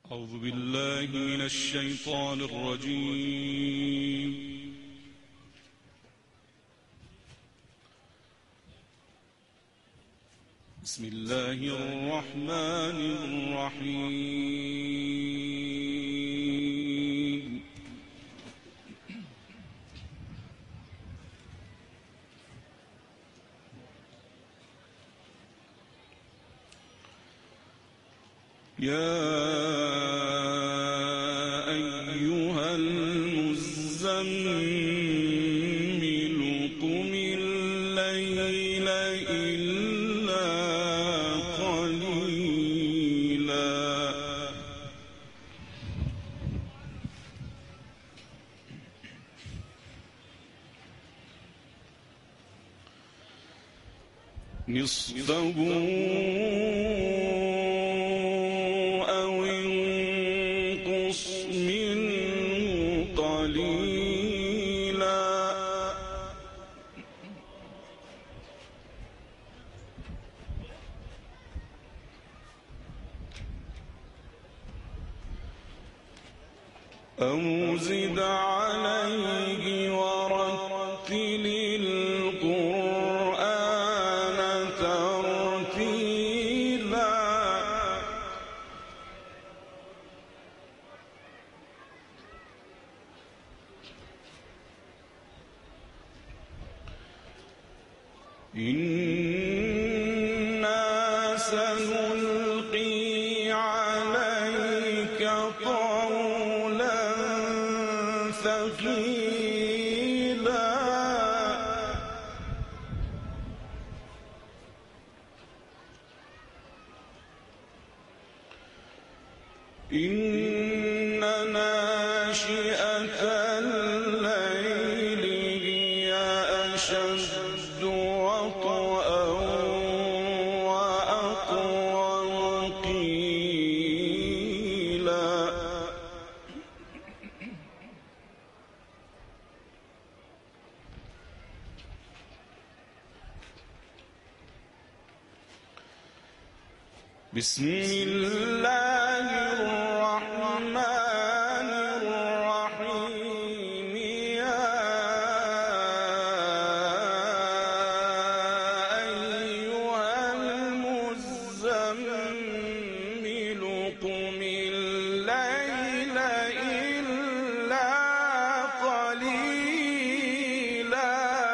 أعوذ بالله من الشيطان الرجيم. بسم الله الرحمن الرحيم. يا أيها المزمل قم الليل إلا قليلا نصفه أو انقص منه قليلا أو زد عليه ورتل القرآن ترتيلا إنا سنلقي عليك قولا ثقيلا إن ناشئة الليل هي أشد وطئا وأقوم قيلا بسم الله الرحمن الرحيم. يا أيها المزمل قم الليل إلا قليلا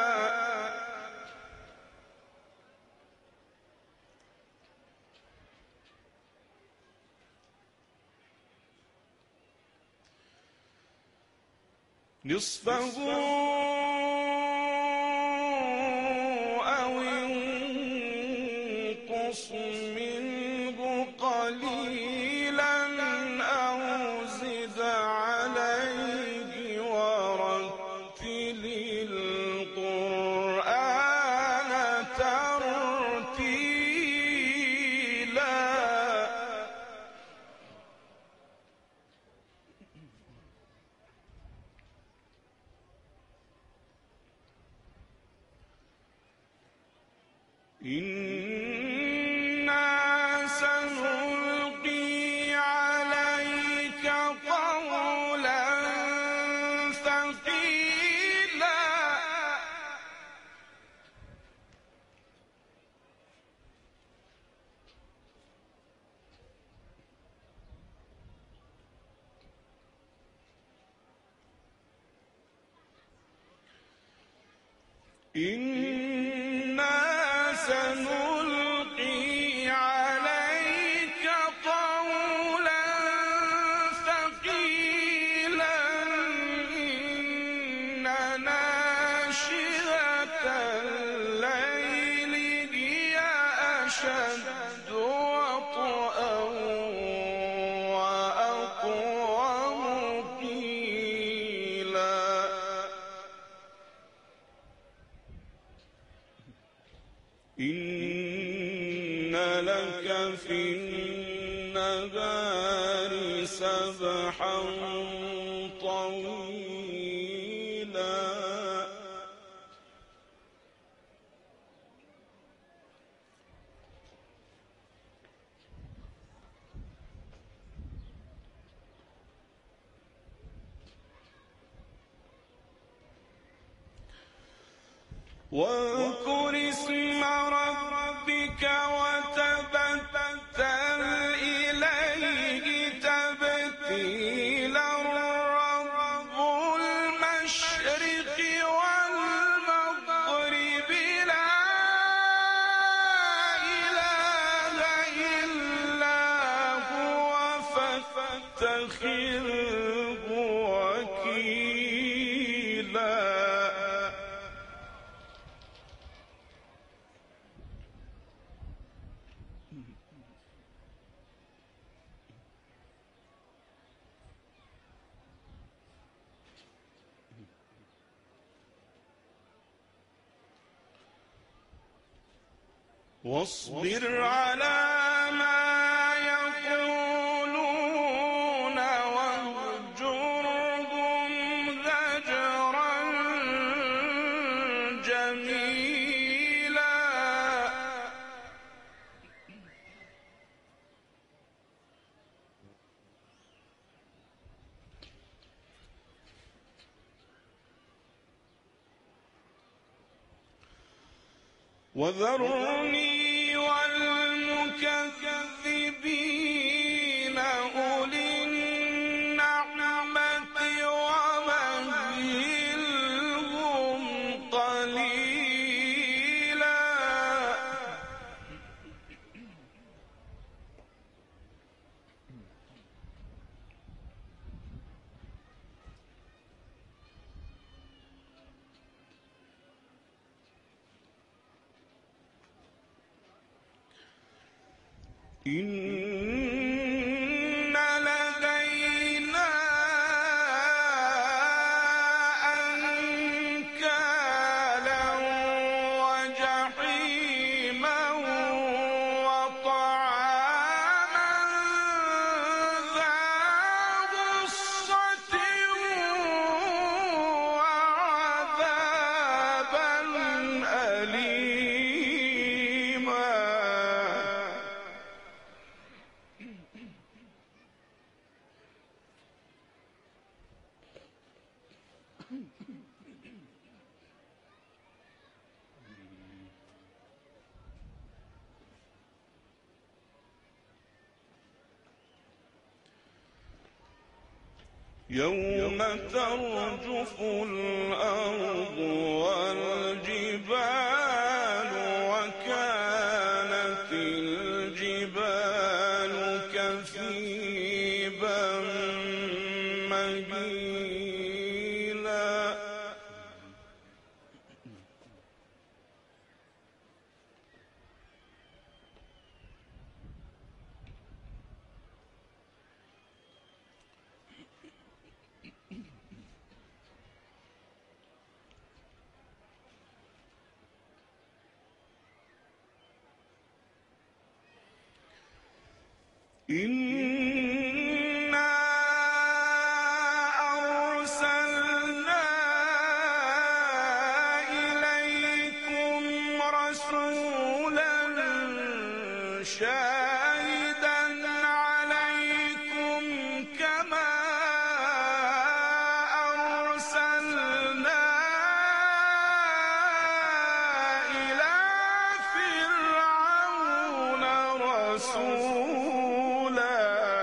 نصفه أو انقص منه قليلا أو زد عليه ورتل القرآن ترتيلا إنا سنلقي عليك قولا ثقيلا إنا سنلقي عليك قولا ثقيلا إن ناشئة الليل هي أشد وطئا وأقوم قيلا إن لك في النهار سبحا طويلا واذكر اسم ربك وتبتل إليه تبتيلا رب المشرق والمغرب لا إله إلا هو فاتخذه وكيلا. واصبر على ما يقولون واهجرهم هجرا جميلا. وذرني والمكذبين أولي النعمة ومهلهم قليلا. إن لدينا أنكالا وجحيما وطعاما ذا غصة وعذابا أليما. يوم ترجف الأرض والجبال وكانت الجبال كثيبا مهيلا. إنا أرسلنا إليكم رسولا شاهدا عليكم كما أرسلنا إلى فرعون رسولا.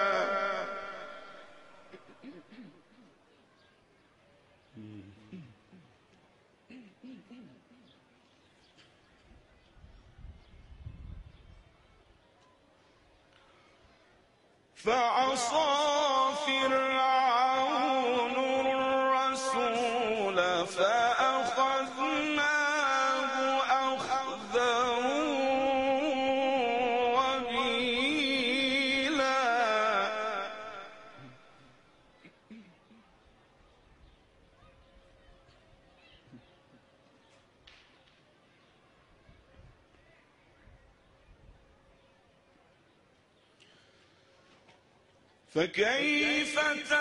فعصى فرعون الرسول فأخذناه أخذا وبيلا. فكيف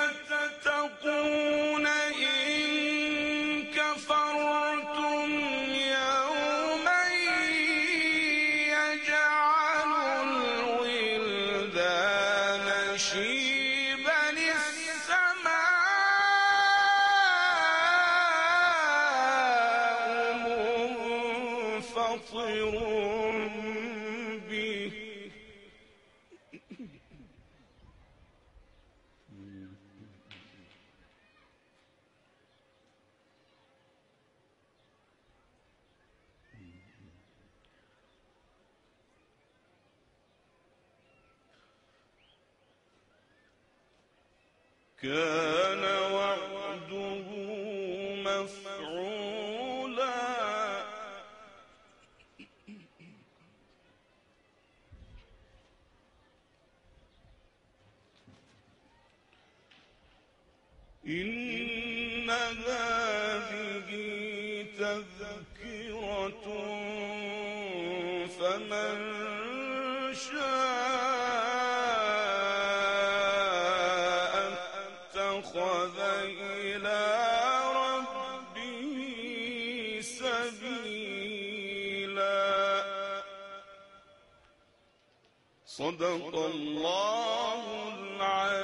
تتقون إن كفرتم يوما يجعل الولدان شيبا السماء كان وعده مفعولا إن هذه تذكرة فمن شاء اتخذ إلى ربه سبيلا. صدق الله العظيم.